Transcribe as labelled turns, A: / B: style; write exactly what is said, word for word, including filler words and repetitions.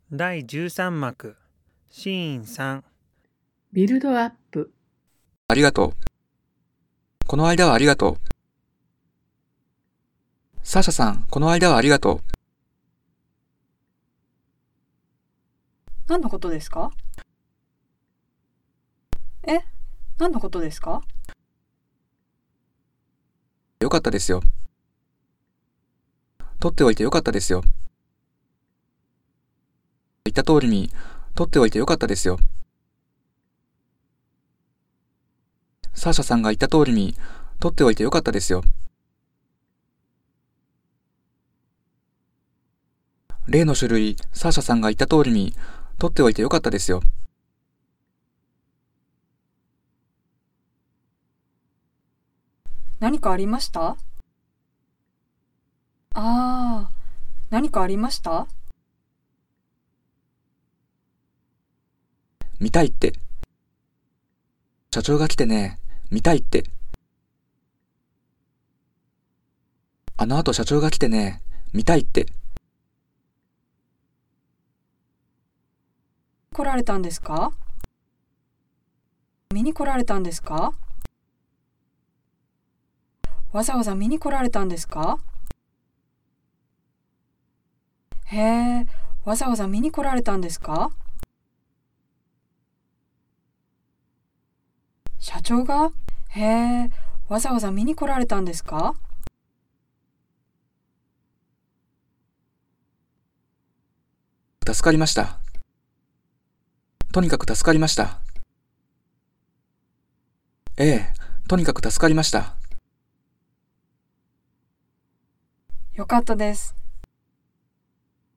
A: だいじゅうさん幕シーンさん。
B: ビルドアップ。
C: ありがとう。この間はありがとう。サーシャさん、この間はありがとう。
D: 何のことですか？え、何のことですか？
C: よかったですよ。取っておいてよかったですよ。言った通りに、取っておいてよかったですよ。サーシャさんが言った通りに、取っておいてよかったですよ。例の種類、サーシャさんが言った通りに、取っておいてよかったですよ。
D: 何かありました？ああ、何かありました？
C: 見たいって。社長が来てね、見たいって。あの後社長が来てね、見たいって。
D: 来られたんですか？見に来られたんですか？わざわざ見に来られたんですか？へえ、わざわざ見に来られたんですか？社長が？へえ、わざわざ見に来られたんですか？
C: 助かりました。とにかく助かりました。ええ、とにかく助かりました。
D: よかったです。